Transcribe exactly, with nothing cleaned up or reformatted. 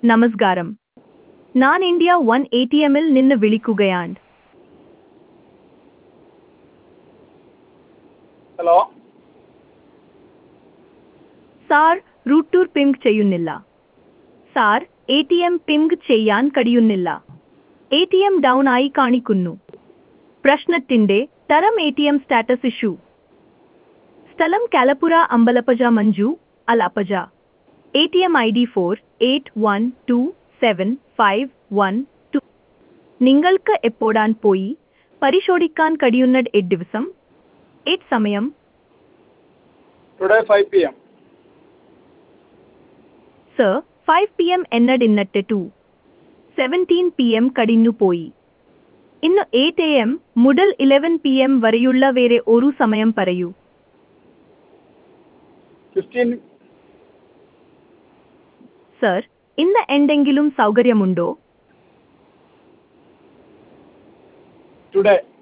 നമസ്കാരം. ഞാൻ India one A T എമ്മിൽ നിന്ന് വിളിക്കുകയാണ്. ഹലോ സാർ, റൂട്ടർ പിംഗ് ചെയ്യുന്നില്ല. Sir, A T M ping ചെയ്യാൻ കഴിയുന്നില്ല. എ ടി എം ഡൗൺ ആയി കാണിക്കുന്നു. പ്രശ്നത്തിന്റെ തരം A T M status issue. സ്ഥലം Kalappura Ambalapuzha Manju Alappuzha. A T M I D four eight one two seven five one two. നിങ്ങൾക്ക് എപ്പോഴാണ് പോയി പരിശോധിക്കാൻ കഴിയുന്നത്? എട്ട് ദിവസം എട്ട് സമയം today five P M. Sir, five P M എന്നഡ് ഇന്നത്തെ ടു സെവൻറ്റീൻ പി എം കടിഞ്ഞു പോയി. ഇന്ന് എയ്റ്റ് എ എം മുതൽ ഇലവൻ പി എം വരെയുള്ള വേറെ ഒരു സമയം പറയൂ. ഫിഫ്റ്റീൻ. സർ, ഇന്ന് എന്തെങ്കിലും സൗകര്യമുണ്ടോ? ടുഡേ